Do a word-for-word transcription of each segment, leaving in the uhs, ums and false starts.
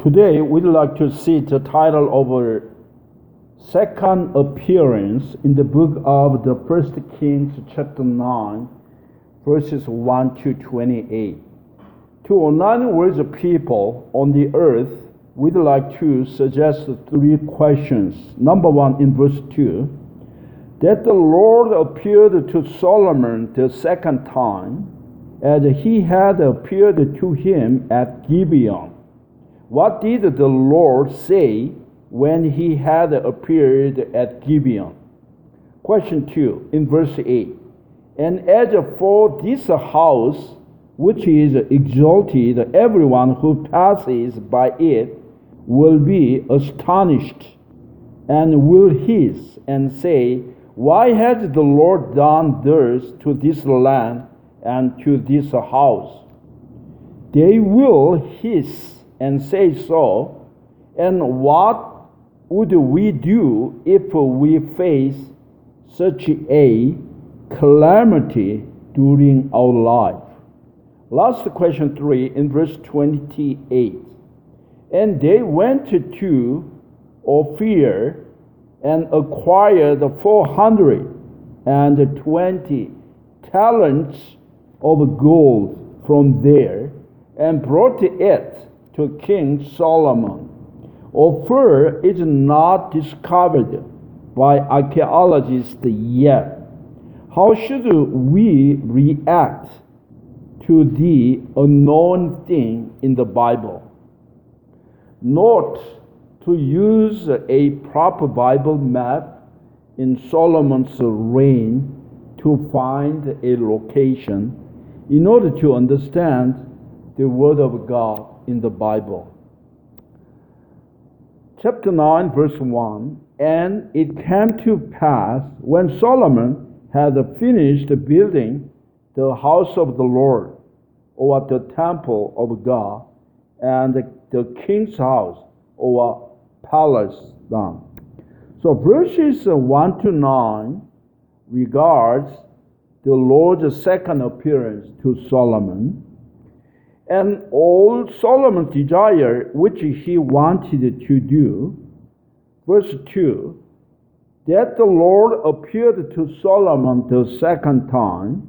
Today, we'd like to see the title of our second appearance in the book of the First Kings, chapter nine, verses one to twenty-eight. To nine words of people on the earth, we'd like to suggest three questions. Number one, in verse two, that the Lord appeared to Solomon the second time, as he had appeared to him at Gibeon. What did the Lord say when he had appeared at Gibeon? Question two, in verse eight. And as for this house, which is exalted, everyone who passes by it will be astonished, and will hiss and say, why has the Lord done this to this land and to this house? They will hiss and say so, and what would we do if we face such a calamity during our life? Last question three, in verse twenty-eight. And they went to Ophir and acquired four hundred and twenty talents of gold from there, and brought it to King Solomon. Ophir is not discovered by archaeologists yet. How should we react to the unknown thing in the Bible? Note to use a proper Bible map in Solomon's reign to find a location in order to understand the Word of God in the Bible. Chapter nine, verse one. And it came to pass, when Solomon had finished building the house of the Lord, or the temple of God, and the king's house, or palace done. So verses one to nine regards the Lord's second appearance to Solomon, and all Solomon's desire which he wanted to do. Verse two, that the Lord appeared to Solomon the second time,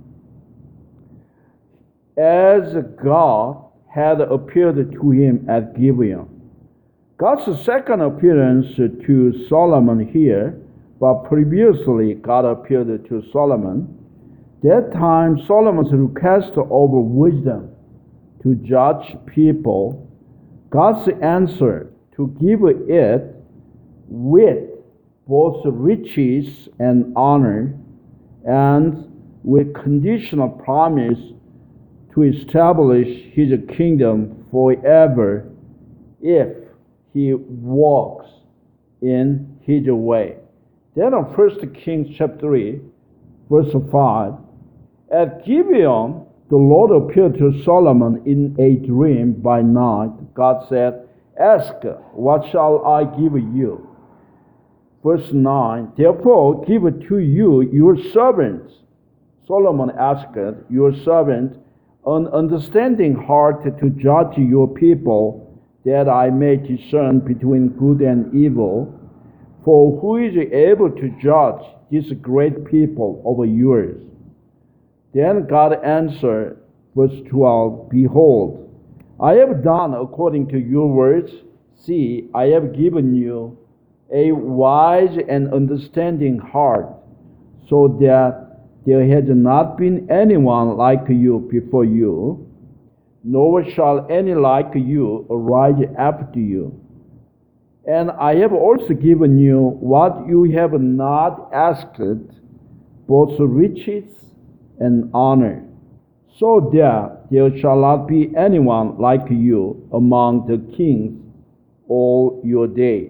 as God had appeared to him at Gibeon. God's second appearance to Solomon here, but previously God appeared to Solomon. That time Solomon's request over wisdom to judge people, God's answer to give it with both riches and honor, and with conditional promise to establish his kingdom forever if he walks in his way. Then in First Kings chapter three, verse five, at Gibeon, the Lord appeared to Solomon in a dream by night. God said, ask, what shall I give you? Verse nine, therefore give to you your servant. Solomon asked your servant an understanding heart to judge your people, that I may discern between good and evil. For who is able to judge this great people over yours? Then God answered, verse twelve, behold, I have done according to your words. See, I have given you a wise and understanding heart, so that there has not been anyone like you before you, nor shall any like you arise after you. And I have also given you what you have not asked, both riches and honor, so that there shall not be anyone like you among the kings all your days.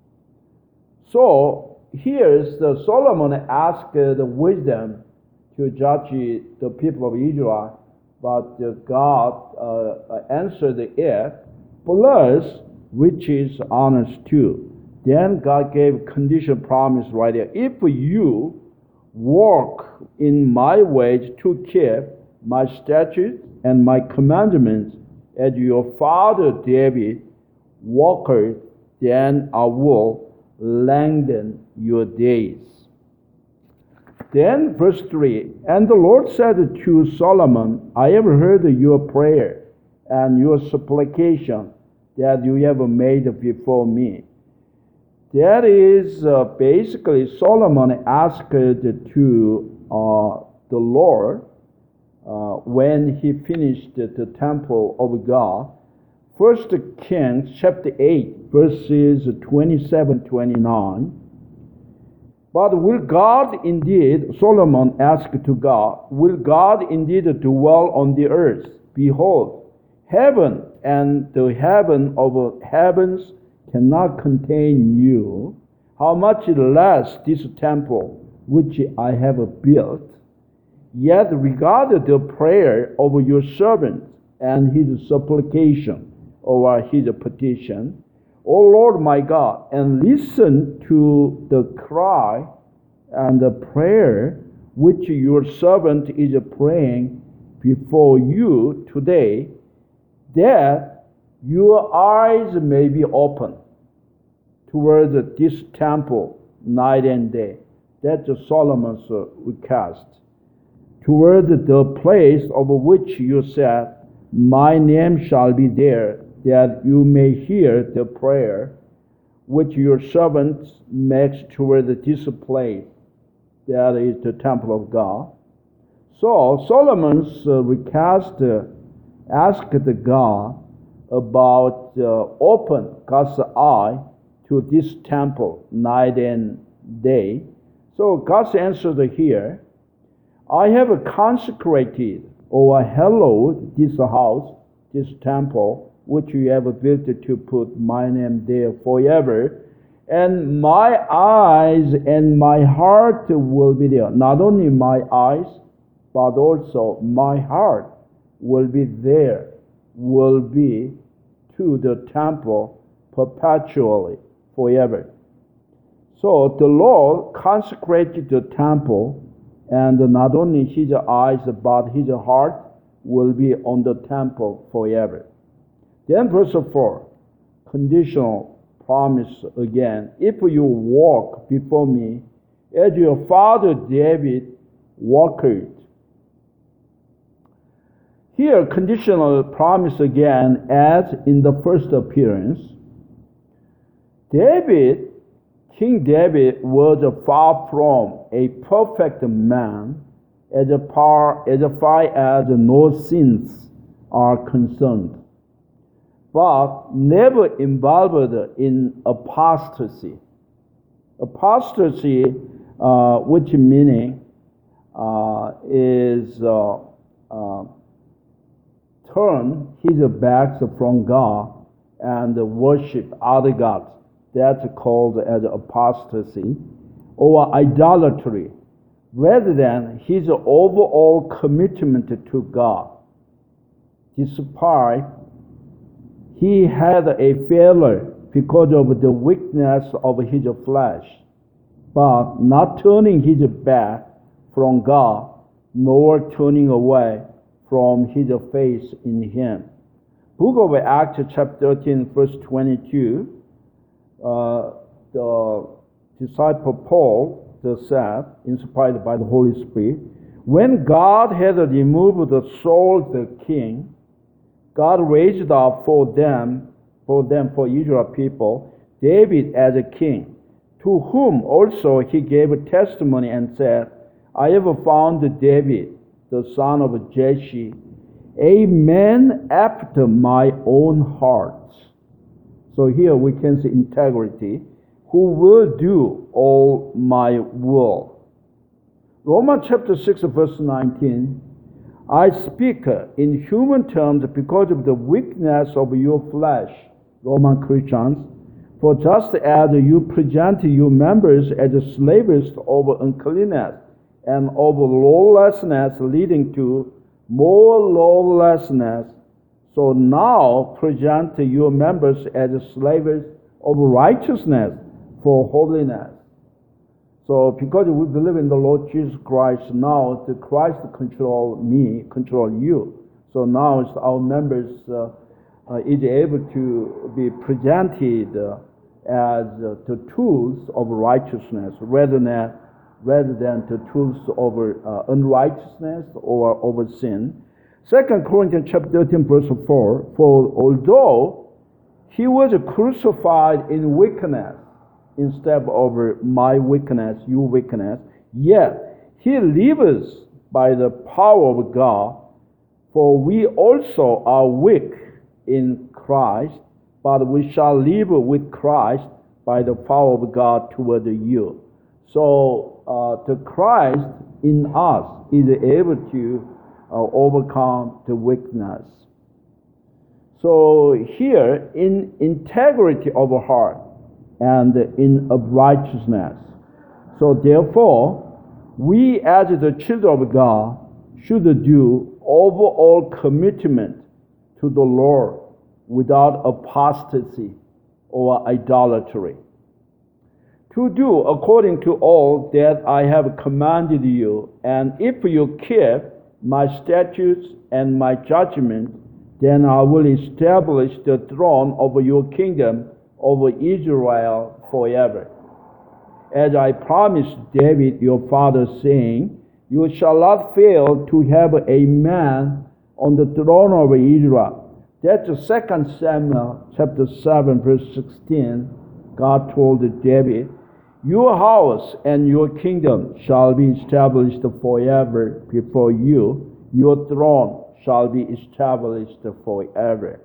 So here's the Solomon asked the wisdom to judge the people of Israel, but God uh, answered it, plus riches, honors too. Then God gave conditional promise right there. If you walk in my ways to keep my statutes and my commandments, as your father David walketh, then I will lengthen your days. Then verse three, and the Lord said to Solomon, I have heard your prayer and your supplication that you have made before me. That is uh, basically Solomon asked to uh, the Lord uh, when he finished the temple of God. First Kings chapter eight, verses twenty-seven to twenty-nine. But will God indeed, Solomon asked to God, will God indeed dwell on the earth? Behold, heaven and the heaven of heavens cannot contain you. How much less this temple which I have built? Yet regard the prayer of your servant and his supplication or his petition, O Lord my God, and listen to the cry and the prayer which your servant is praying before you today, that your eyes may be open toward this temple night and day. That's Solomon's request. Toward the place of which you said, my name shall be there, that you may hear the prayer which your servant makes toward this place, that is the temple of God. So Solomon's uh, request uh, asked God about uh, open God's eye to this temple night and day. So God's answered here, I have consecrated or hallowed this house, this temple, which you have built to put my name there forever, and my eyes and my heart will be there. Not only my eyes, but also my heart will be there, will be to the temple perpetually, forever. So the Lord consecrated the temple, and not only his eyes, but his heart will be on the temple forever. Then verse four, conditional promise again. If you walk before me as your father David walked. Here, conditional promise again as in the first appearance. David, King David was far from a perfect man as far as, far as no sins are concerned, but never involved in apostasy. Apostasy, uh, which meaning uh, is uh, uh, turn his backs from God and worship other gods. That's called as apostasy or idolatry, rather than his overall commitment to God. Despite he had a failure because of the weakness of his flesh, but not turning his back from God, nor turning away from his faith in him. Book of Acts chapter thirteen verse twenty-two, uh, the disciple Paul said, inspired by the Holy Spirit, when God had removed Saul the king, God raised up for them, for them, for Israel people, David as a king, to whom also he gave testimony and said, I have found David, the son of Jesse, a man after my own heart. So here we can see integrity, who will do all my will. Romans chapter six verse nineteen, I speak in human terms because of the weakness of your flesh, Roman Christians. For just as you present your members as slaves of uncleanness and of lawlessness leading to more lawlessness, so now present your members as slaves of righteousness for holiness. So because we believe in the Lord Jesus Christ, now the Christ control me, control you. So now it's our members uh, uh, is able to be presented uh, as uh, the tools of righteousness rather than rather than the tools of uh, unrighteousness or over sin. Second Corinthians chapter thirteen verse four, for although he was crucified in weakness instead of my weakness, your weakness, yet he lives by the power of God. For we also are weak in Christ, but we shall live with Christ by the power of God toward you. So uh, the Christ in us is able to uh, overcome the weakness. So here, in integrity of heart and in righteousness. So therefore, we as the children of God should do overall commitment to the Lord without apostasy or idolatry. To do according to all that I have commanded you, and if you keep my statutes and my judgment, then I will establish the throne of your kingdom over Israel forever. As I promised David your father, saying, you shall not fail to have a man on the throne of Israel. That's Second Samuel chapter seven verse sixteen. God told David, your house and your kingdom shall be established forever before you. Your throne shall be established forever.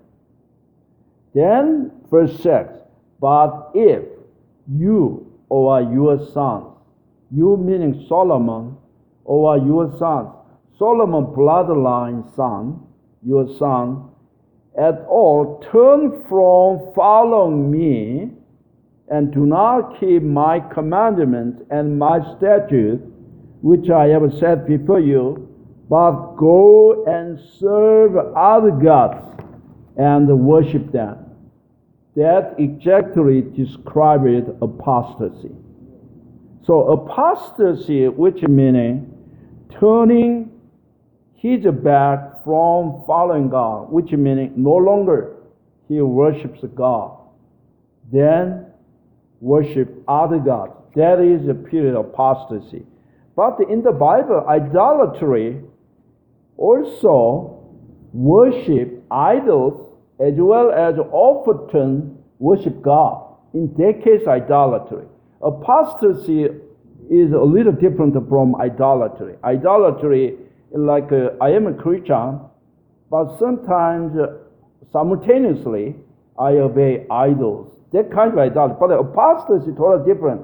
Then verse six, but if you or your sons, you meaning Solomon, or your sons, Solomon bloodline son, your son, at all turn from following me and do not keep my commandments and my statutes, which I have set before you, but go and serve other gods and worship them. That exactly describes apostasy. So apostasy, which meaning turning his back from following God, which meaning no longer he worships God, then worship other gods. That is a period of apostasy. But in the Bible, idolatry also worship idols as well as often worship God. In that case, idolatry. Apostasy is a little different from idolatry. Idolatry, like uh, I am a Christian, but sometimes uh, simultaneously I obey idols. That kind of idolatry. But apostasy is totally different.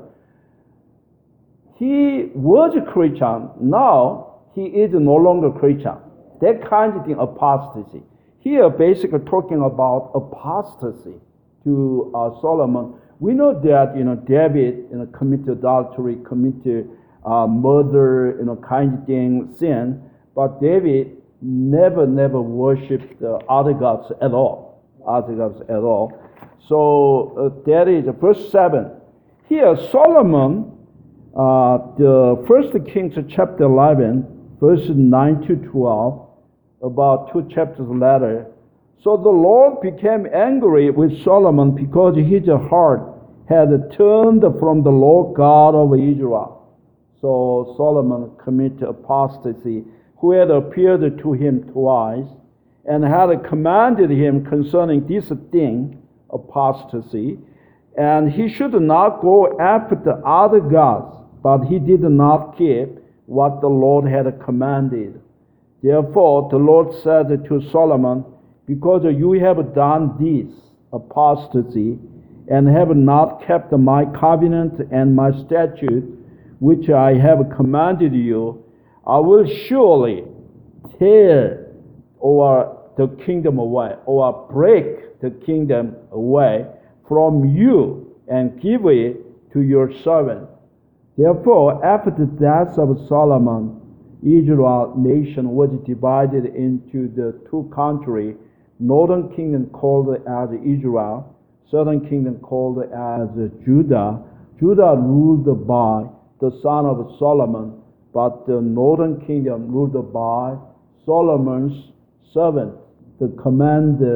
He was a Christian, now he is no longer Christian. That kind of thing, apostasy. Here, basically talking about apostasy to uh, Solomon. We know that, you know, David, you know, committed adultery, committed uh, murder, you know, kind of thing, sin. But David never, never worshipped uh, other gods at all. Other gods at all. So uh, that is verse seven. Here, Solomon, uh, the First Kings chapter eleven, verses nine to twelve, about two chapters later. So the Lord became angry with Solomon because his heart had turned from the Lord God of Israel. So Solomon committed apostasy, who had appeared to him twice and had commanded him concerning this thing, apostasy, and he should not go after other gods, but he did not keep what the Lord had commanded. Therefore the Lord said to Solomon, because you have done this apostasy, and have not kept my covenant and my statute, which I have commanded you, I will surely tear or the kingdom away, or break the kingdom away from you, and give it to your servant. Therefore, after the death of Solomon, Israel nation was divided into the two countries, northern kingdom called as Israel, southern kingdom called as Judah. Judah ruled by the son of Solomon, but the northern kingdom ruled by Solomon's servant, the commander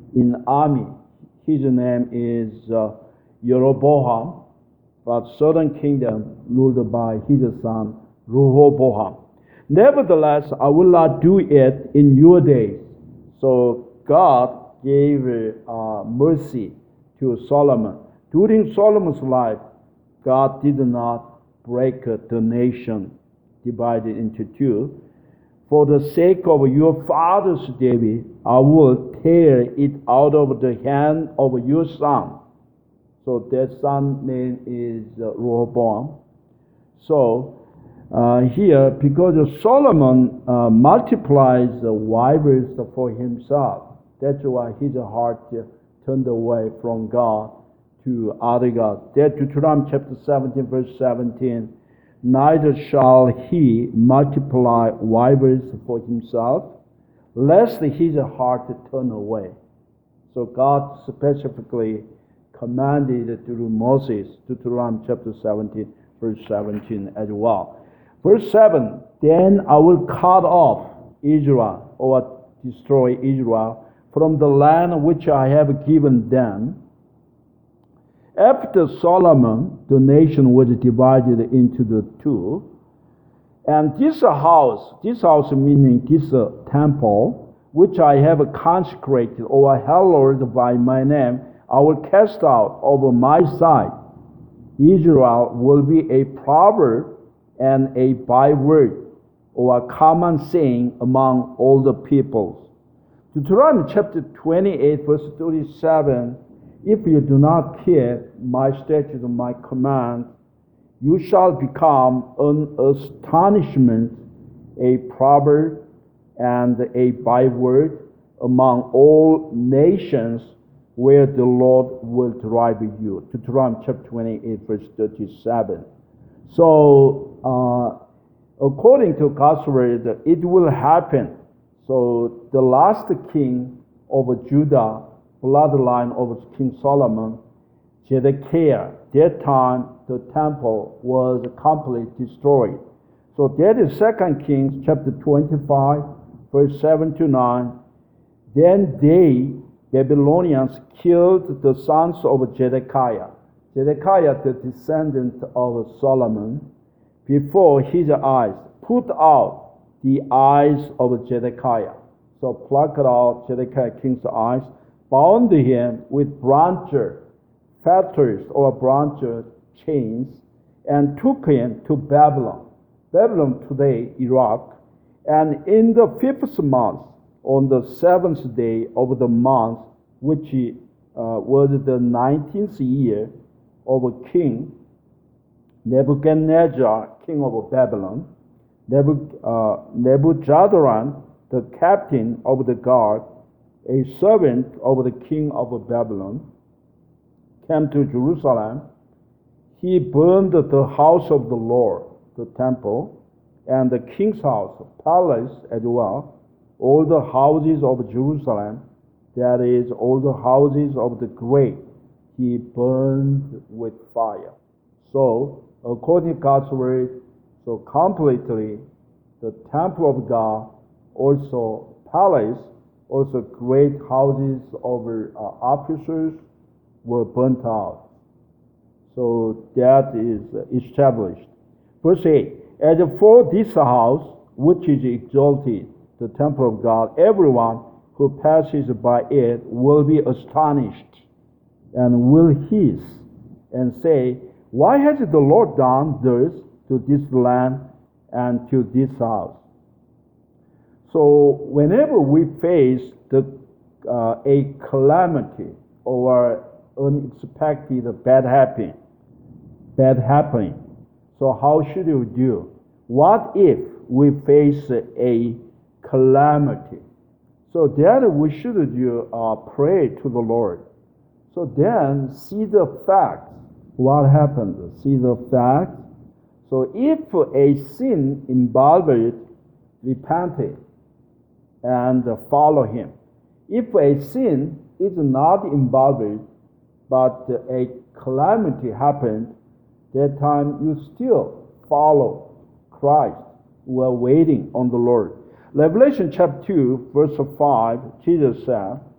in army. His name is uh, Jeroboam, but southern kingdom ruled by his son Rehoboam. Nevertheless, I will not do it in your days. So God gave uh, mercy to Solomon. During Solomon's life, God did not break the nation, divided into two. For the sake of your fathers, David, I will tear it out of the hand of your son. So that son's name is uh, Rehoboam. So uh, here, because Solomon uh, multiplies the wives for himself, that's why his heart turned away from God to other gods. That Deuteronomy chapter seventeen, verse seventeen. Neither shall he multiply wives for himself, lest his heart turn away. So God specifically commanded through Moses, Deuteronomy chapter seventeen, verse seventeen as well. Verse seven, then I will cut off Israel, or destroy Israel, from the land which I have given them. After Solomon, the nation was divided into the two. And this house, this house meaning this uh, temple, which I have consecrated or hallowed by my name, I will cast out over my sight. Israel will be a proverb and a byword or a common saying among all the peoples. Deuteronomy chapter twenty-eight, verse thirty-seven, if you do not keep my statutes and my command, you shall become an astonishment, a proverb, and a byword among all nations where the Lord will drive you. Deuteronomy chapter twenty-eight, verse thirty-seven. So, uh, according to God's word, it will happen. So, the last king of Judah, bloodline of King Solomon, Zedekiah, that time the temple was completely destroyed. So that is Second Kings chapter twenty-five, verse seven to nine. Then they, Babylonians, killed the sons of Zedekiah, Zedekiah the descendant of Solomon, before his eyes, put out the eyes of Zedekiah. So plucked out Zedekiah king's eyes, bound him with bronze fetters or bronze chains, and took him to Babylon. Babylon today, Iraq. And in the fifth month, on the seventh day of the month, which uh, was the nineteenth year of King Nebuchadnezzar, king of Babylon, Nebu, uh, Nebuchadnezzar, the captain of the guard, a servant of the king of Babylon, came to Jerusalem. He burned the house of the Lord, the temple, and the king's house, palace as well, all the houses of Jerusalem, that is, all the houses of the great, he burned with fire. So, according to God's word, so completely, the temple of God, also palace, also great houses of uh, officers were burnt out. So that is established. Verse eight, as for this house, which is exalted, the temple of God, everyone who passes by it will be astonished and will hiss and say, why has the Lord done this to this land and to this house? So whenever we face the, uh, a calamity or unexpected bad happening, bad happening, so how should we do? What if we face a calamity? So then we should do uh, pray to the Lord. So then see the facts. What happened? See the facts. So if a sin involved, repent it and follow him. If a sin is not involved, but a calamity happened, that time you still follow Christ. We are waiting on the Lord. Revelation chapter two, verse five, Jesus said,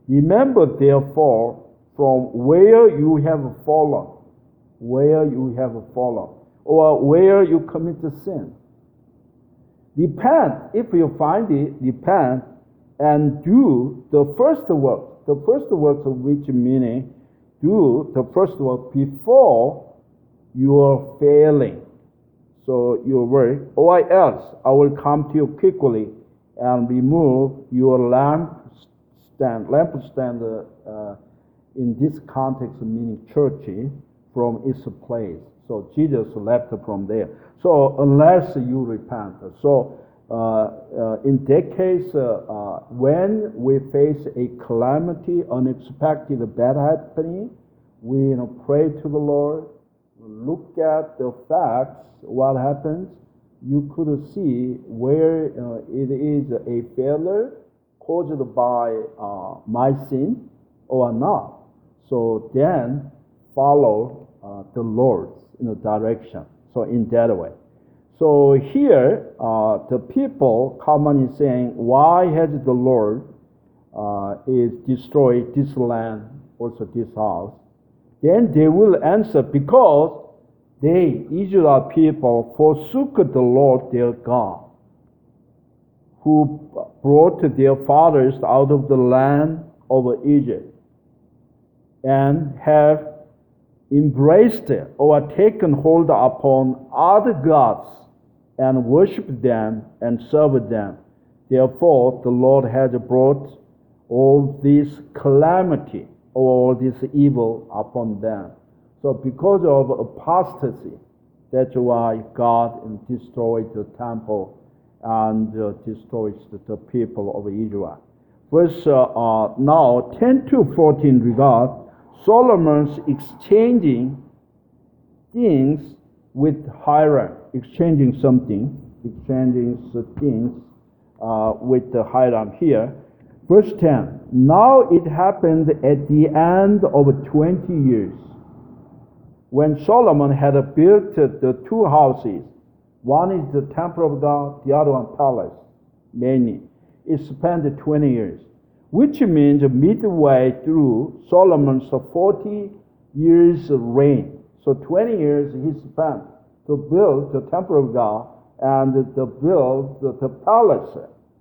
Remember, therefore, from where you have fallen, where you have fallen, or where you committed sin. Repent, if you find it, repent, and do the first work. The first work of which meaning, do the first work before you are failing. So your work, or else I will come to you quickly and remove your lampstand, lampstand uh, in this context meaning church, from its place. So Jesus left from there. So unless you repent. So uh, uh, in that case, uh, uh, when we face a calamity, unexpected bad happening, we you know, pray to the Lord, look at the facts, what happens. You could see where uh, it is a failure caused by uh, my sin or not. So then follow uh, the Lord's you know, direction. So in that way. So here, uh, the people commonly saying, why has the Lord uh, is destroyed this land, also this house? Then they will answer, because they, Israel people, forsook the Lord their God, who brought their fathers out of the land of Egypt, and have embraced or taken hold upon other gods and worshipped them and served them. Therefore, the Lord has brought all this calamity, all this evil upon them. So because of apostasy, that's why God destroyed the temple and uh, destroys the, the people of Israel. Verse uh, uh, now ten to fourteen regard Solomon's exchanging things with Hiram, exchanging something, exchanging things uh, with the Hiram here. Verse ten, now it happened at the end of twenty years, when Solomon had built the two houses. One is the temple of God, the other one palace, mainly. It spent twenty years, which means midway through Solomon's forty years reign. So twenty years he spent to build the temple of God and to build the, the palace.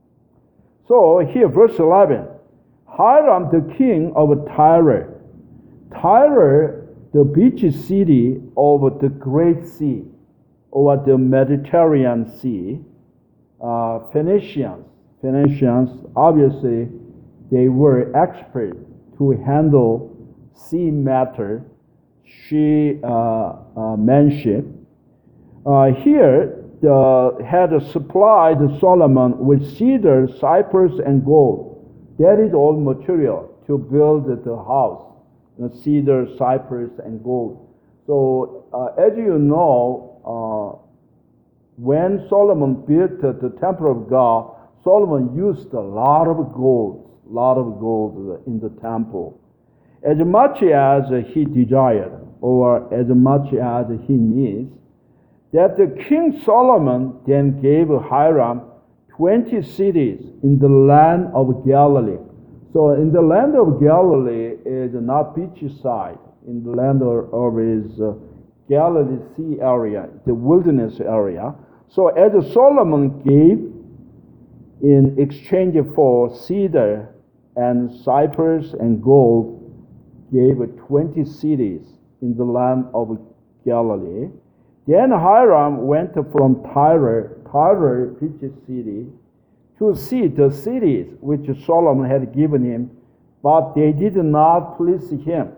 So here, verse eleven, Hiram, the king of Tyre. Tyre, the beach city of the Great Sea, or the Mediterranean Sea. Uh, Phoenicians, Phoenicians, obviously, they were expert to handle sea matter, sea uh, uh, manship. Uh, here, the, had supplied Solomon with cedar, cypress, and gold. That is all material to build the house. The cedar, cypress, and gold. So, uh, as you know, uh, when Solomon built the, the temple of God, Solomon used a lot of gold, a lot of gold in the temple, as much as he desired, or as much as he needs. That the King Solomon then gave Hiram twenty cities in the land of Galilee. So in the land of Galilee is not beachside. In the land of, of his uh, Galilee Sea area, the wilderness area. So as Solomon gave in exchange for cedar and cypress and gold, gave twenty cities in the land of Galilee. Then Hiram went from Tyre, Tyre, beach city, to see the cities which Solomon had given him, but they did not please him.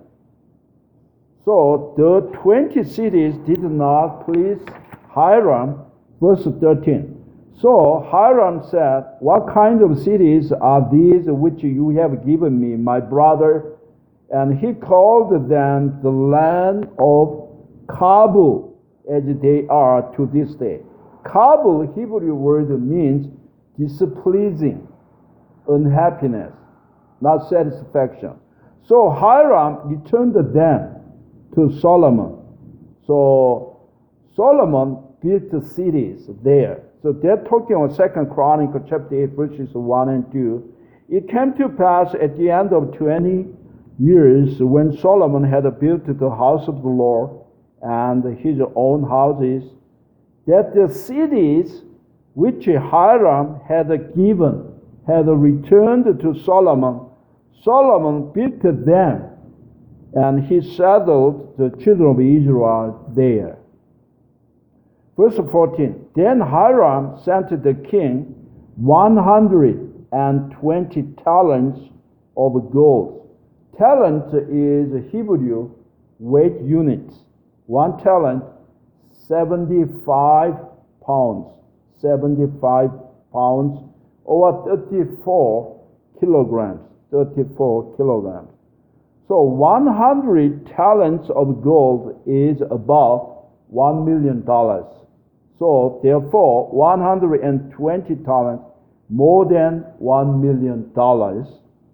So the twenty cities did not please Hiram. Verse thirteen. So Hiram said, what kind of cities are these which you have given me, my brother? And he called them the land of Kabul, as they are to this day. Kabul, Hebrew word, means displeasing, unhappiness, not satisfaction. So Hiram returned them to Solomon. So Solomon built the cities there. So they're talking on Second Chronicles chapter eight, verses one and two. It came to pass at the end of twenty years, when Solomon had built the house of the Lord and his own houses, that the cities which Hiram had given had returned to Solomon. Solomon built them, and he settled the children of Israel there. Verse fourteen, then Hiram sent the king one hundred twenty talents of gold. Talent is Hebrew weight units. One talent, seventy-five pounds. seventy-five pounds, or thirty-four kilograms. thirty-four kilograms. So one hundred talents of gold is about one million dollars. So therefore, one hundred twenty talents, more than one million dollars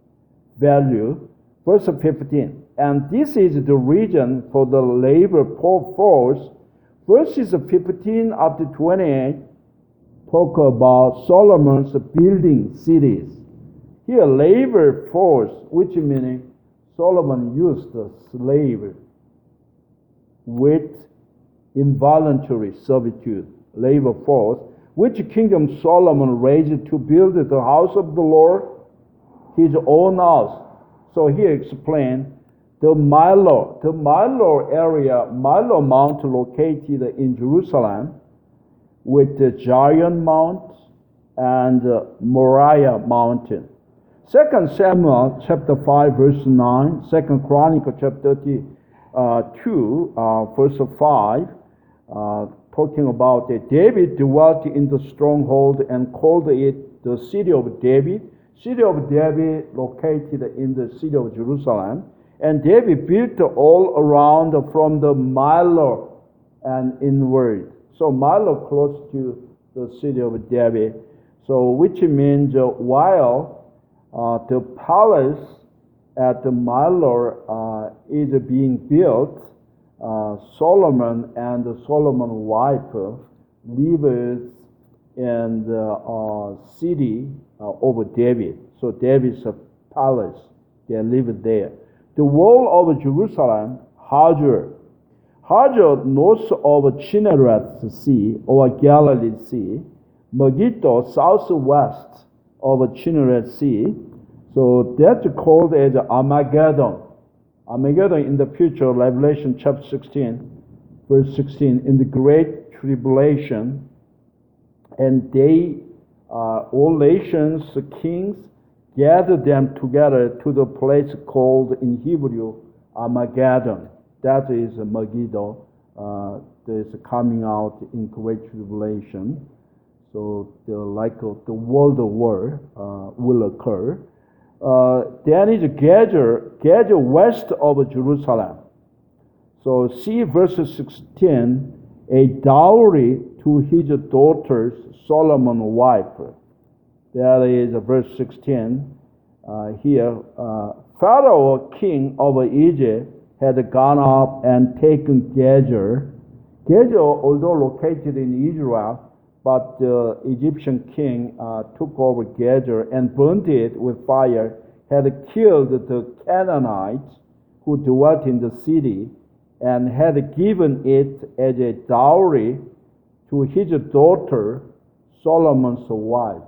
value. Verse fifteen, and this is the reason for the labor force. Verses fifteen up to twenty-eight talk about Solomon's building cities. Here, labor force, which meaning Solomon used a slave with involuntary servitude, labor force, which King Solomon raised to build the house of the Lord, his own house. So here explain the Milo, the Milo area, Milo Mount located in Jerusalem, with the Zion Mount and uh, Moriah Mountain. Second Samuel chapter five verse nine, Second Chronicle chapter thirty-two uh, verse five, uh, talking about that David dwelt in the stronghold and called it the city of David. City of David located in the city of Jerusalem. And David built all around from the Milo and inward. So Milo close to the city of David. So which means uh, while uh, the palace at the Milo uh, is being built, uh, Solomon and the Solomon's wife lives in the uh, city uh, over David. So David's a palace. They live there. The wall of Jerusalem, Hazor. Hazor, north of Chinnereth Sea or Galilee Sea. Megiddo, southwest of Chinnereth Sea. So that's called as Armageddon. Armageddon in the future, Revelation chapter sixteen, verse sixteen, in the great tribulation. And they, uh, all nations, kings, gather them together to the place called in Hebrew Armageddon. That is Megiddo. Uh, that is coming out in great tribulation. So the like uh, the world war uh, will occur. Uh, then is Gazer, Gazer west of Jerusalem. So see verse sixteen, a dowry to his daughter's Solomon's wife. That is verse sixteen. Uh, here, uh, Pharaoh, king of Egypt, had gone up and taken Gazer. Gazer, although located in Israel, but the Egyptian king uh, took over Gazer and burned it with fire, had killed the Canaanites who dwelt in the city, and had given it as a dowry to his daughter, Solomon's wife.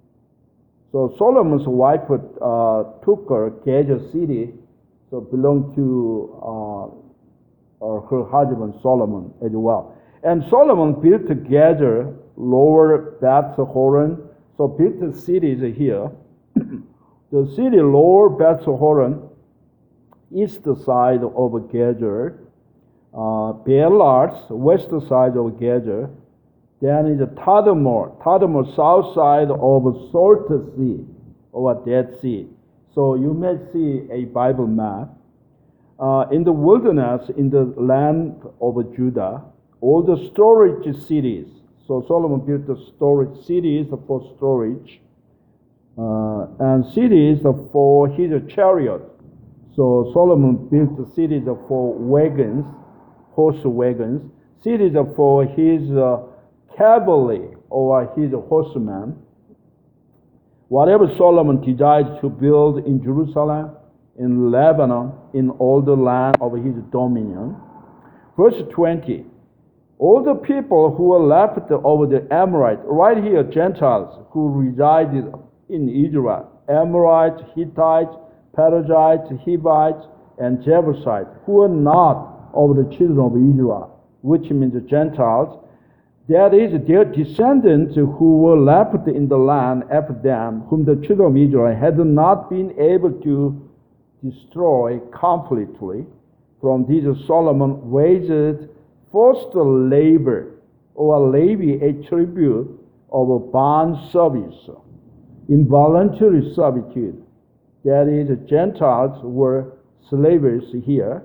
So Solomon's wife uh, took her, Gazer city, so belonged to uh, uh, her husband Solomon as well. And Solomon built Gazer, Lower Beth Horon. So built the cities here. The city Lower Beth Horon, east side of Gazer. Uh, Beelarts, west side of Gazer. Then is Tadmor, Tadmor, south side of Salt Sea, or Dead Sea. So you may see a Bible map. Uh, in the wilderness, in the land of Judah, all the storage cities. So Solomon built the storage cities for storage, uh, and cities for his chariot. So Solomon built the cities for wagons, horse wagons, cities for his uh, cavalry or his horsemen. whatever Solomon desired to build in Jerusalem, in Lebanon, in all the land of his dominion. Verse twenty, all the people who were left over the Amorites, right here, Gentiles who resided in Israel, Amorites, Hittites, Perizzites, Hivites, and Jebusites, who were not of the children of Israel, which means the Gentiles, that is, their descendants who were left in the land after them, whom the children of Israel had not been able to destroy completely. From these Solomon raised forced labor, or levy, a tribute of a bond service, involuntary servitude. That is, Gentiles were slaves here,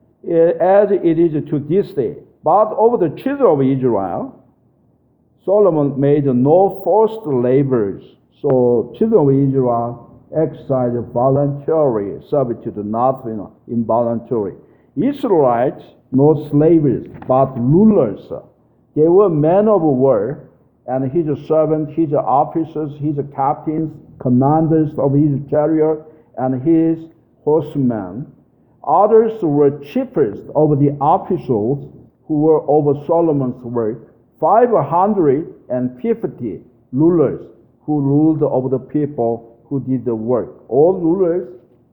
as it is to this day. But over the children of Israel, Solomon made no forced labors. So children of Israel exercised voluntary servitude, not you know, involuntary. Israelites, no slaves, but rulers. They were men of war, and his servants, his officers, his captains, commanders of his chariot, and his horsemen. Others were chiefest of the officials who were over Solomon's work, five hundred fifty rulers who ruled over the people who did the work. All rulers,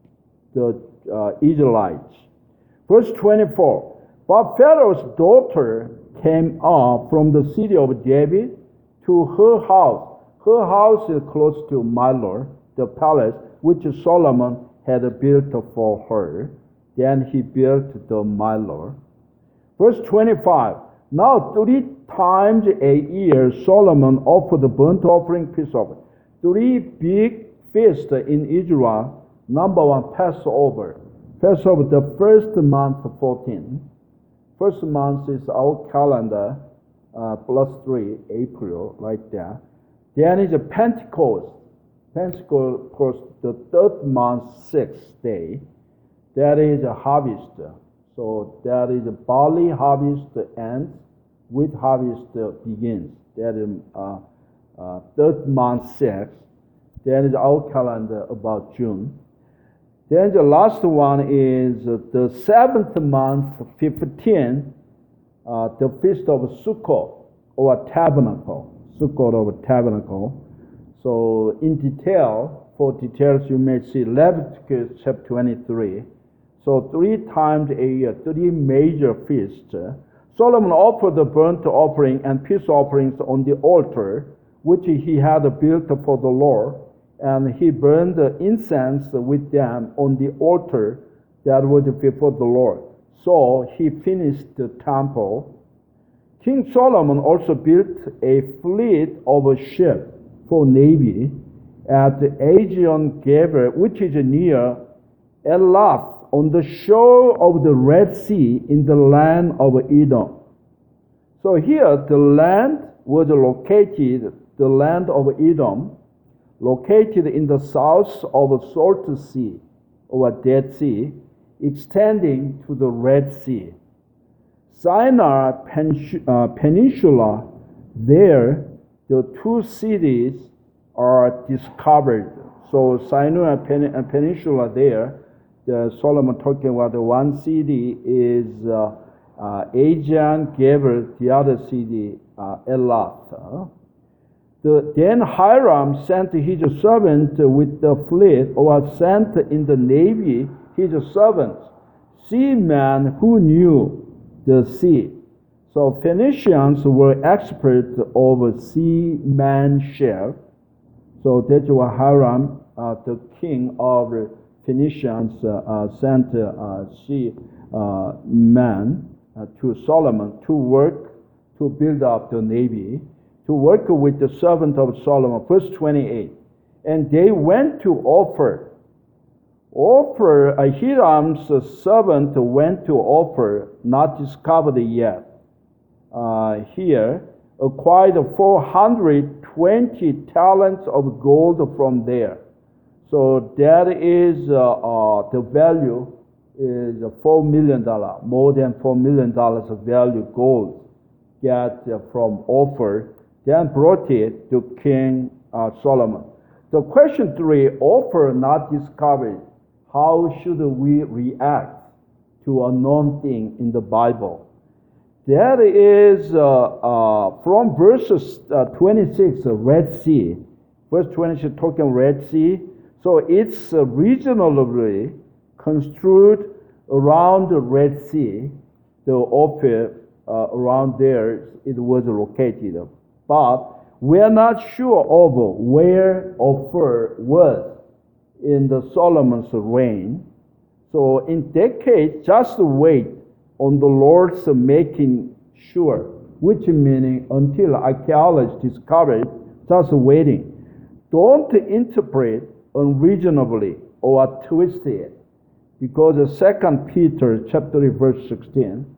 the uh, Israelites. Verse twenty-four, but Pharaoh's daughter came up from the city of David to her house. Her house is close to Millo, the palace which Solomon had built for her. Then he built the Millo. Verse twenty-five, now three times a year Solomon offered the burnt offering, peace offering. Three big feasts in Israel. Number one, Passover. Passover, the first month, fourteen. First month is our calendar, uh, plus three, April, like that. Then is a Pentecost. Pentecost, the third month, sixth day. That is a harvest. So that is a barley harvest ends, wheat harvest begins. That is uh, uh, third month, sixth. Then is our calendar about June. Then the last one is the seventh month, fifteen, uh, the feast of Sukkot, or tabernacle. Sukkot or tabernacle. So in detail, for details you may see Leviticus chapter twenty-three. So three times a year, three major feasts. Solomon offered the burnt offering and peace offerings on the altar, which he had built for the Lord. And he burned the incense with them on the altar that was before the Lord. So he finished the temple. King Solomon also built a fleet of ships for navy at Ezion Geber, which is near Elath, on the shore of the Red Sea in the land of Edom. So here the land was located, the land of Edom, located in the south of Salt Sea, or Dead Sea, extending to the Red Sea. Sinai Peninsula, there the two cities are discovered. So Sinai Peninsula there, the Solomon talking about the one city is uh, uh, Ezion Geber, the other city uh, Elath. The, then Hiram sent his servant with the fleet, or sent in the navy his servants, seamen who knew the sea. So Phoenicians were experts over seamanship. So that's why Hiram, uh, the king of Phoenicians, uh, uh, sent uh, seamen uh, to Solomon to work to build up the navy, to work with the servant of Solomon. Verse twenty-eight. And they went to Ophir. Ophir, uh, Hiram's servant went to Ophir, not discovered yet. Uh, here, acquired four hundred twenty talents of gold from there. So that is uh, uh, the value is four million dollars, more than four million dollars of value gold get uh, from Ophir. Then brought it to King uh, Solomon. The question three, offer not discovered. How should we react to a known thing in the Bible? That is uh, uh, from verses uh, twenty-six, uh, Red Sea. Verse twenty-six talking Red Sea. So it's uh, regionally construed around the Red Sea. The offer uh, around there it was located. But we are not sure of where Ophir was in the Solomon's reign. So in that case, just wait on the Lord's making sure, which meaning until archaeologists discover it, just waiting. Don't interpret unreasonably or twist it, because Second Peter chapter three verse sixteen.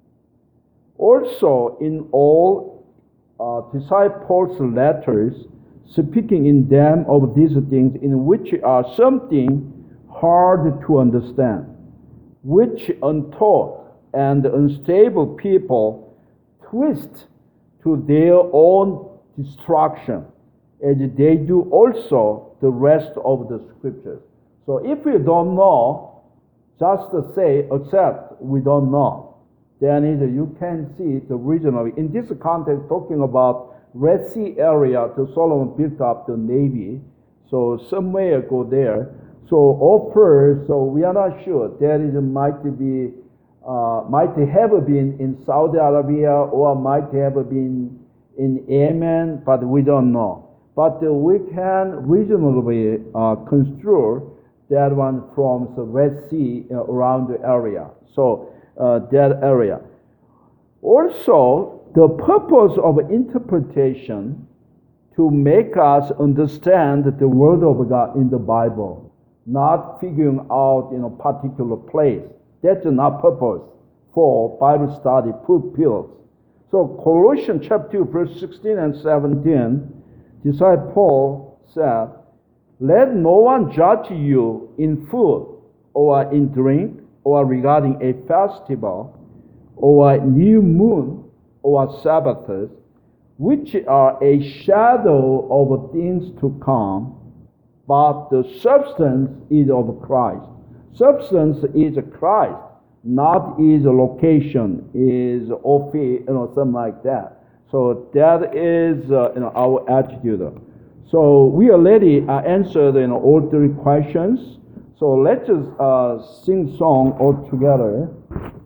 Also, in all uh, disciples' letters, speaking in them of these things, in which are something hard to understand, which untaught and unstable people twist to their own destruction, as they do also the rest of the scriptures. So if you don't know, just say, accept, we don't know. Then you can see it originally. In this context, talking about Red Sea area, the Solomon built up the navy. So somewhere go there. So offer, so we are not sure. There is might be, uh, might have been in Saudi Arabia or might have been in Yemen, but we don't know. But uh, we can reasonably uh, construe that one from the Red Sea uh, around the area. So uh, that area. Also, the purpose of interpretation to make us understand the word of God in the Bible, not figuring out in a particular place. That's not purpose for Bible study pupils. So Colossians chapter two, verse sixteen and seventeen, disciple Paul said, let no one judge you in food or in drink or regarding a festival or new moon or Sabbaths, which are a shadow of things to come, but the substance is of Christ. Substance is Christ, not is a location, is of you know, something like that. So that is uh, you know, our attitude. So we already uh, answered you know, all three questions. So let's just uh, sing song all together.